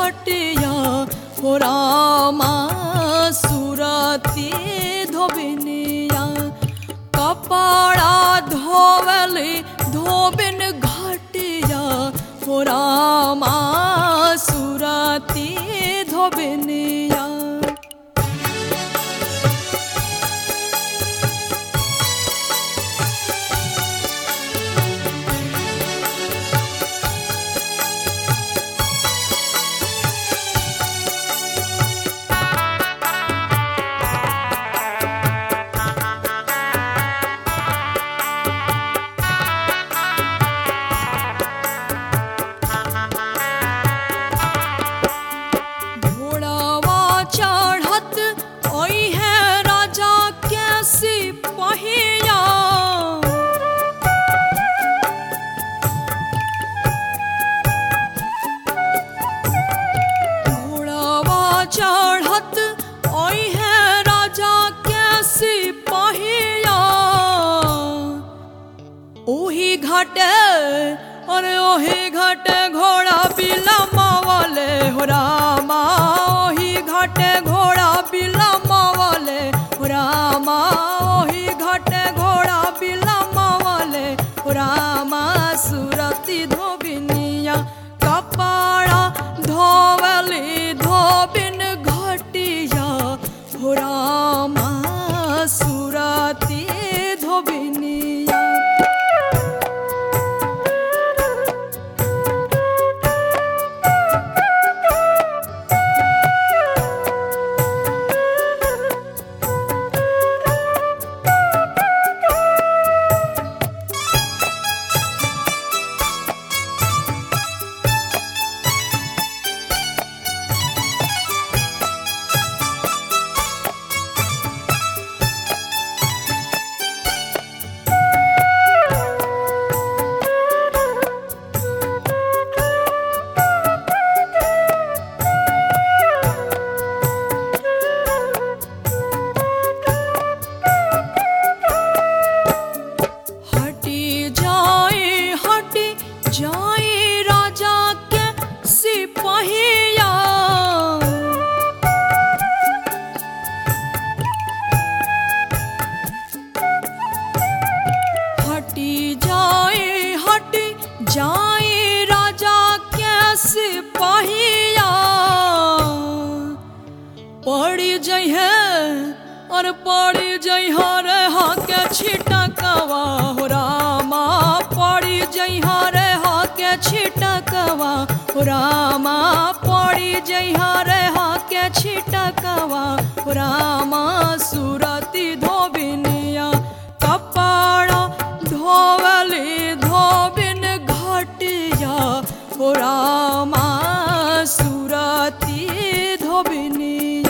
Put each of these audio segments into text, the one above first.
घटिया हो रामा सुरती धोबिनिया कपड़ा धोवली धोबिन घटिया हो रामा सुरती धोबिनिया। चढ़त ओई है राजा के सिपाहिया ओही घाटे अरे ओही घाटे घोड़ा बिलमा वाले हो रामा ओही घाटे घोड़ा बिलमा वाले हो रामा ओही घाटे घोड़ा बिलमा वाले हो रामा सुरती धोबिनिया कपड़ा धोवली धोबिन घटिया हो रामा सुरती धोबिनिया। जाए राजा के सिपाहिया हटी जाए राजा के सिपाहिया पड़ी जई है और पड़ी जई रे हा के छिटकवा हो रामा पड़ी जई रे के छिटकवा हो रामा पड़ी जइहा रे हा के छिटकवा हो रामा सुरती धोबिनिया कपड़ा धोवली धोबिन घटिया हो रामा सुरती धोबिनिया।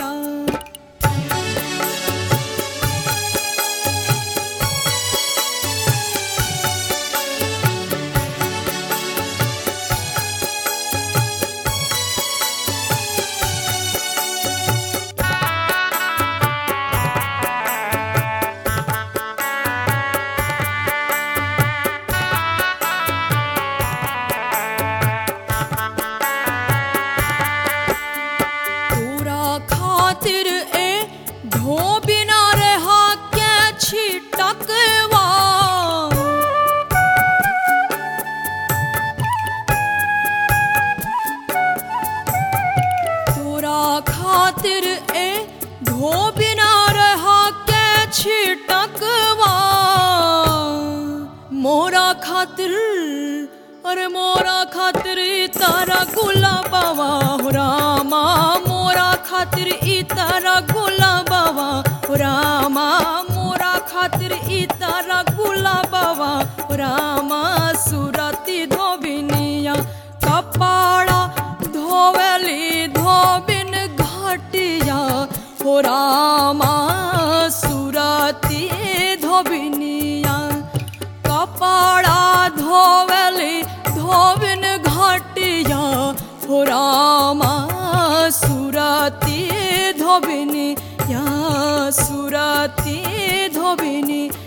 खातिर ए धोबिना रहा के छिटकवा तोरा खातिर ए धोबिना रहा के छिटकवा मोरा खातिर अरे मोरा खातिर तारा गुलाबवा हो रामा मोरा खातिर तारा गुलाबवा हो रामा मोरा खातिर तारा गुलाबवा हो रामा सुरती धोबिनिया कपड़ा धोवली धोबिन घटिया हो रामा सुरती धोबिनिया कपड़ा धोवली धोबिन घटिया हो रामा सुरती धोबिनिया सुरती धोबिनिया।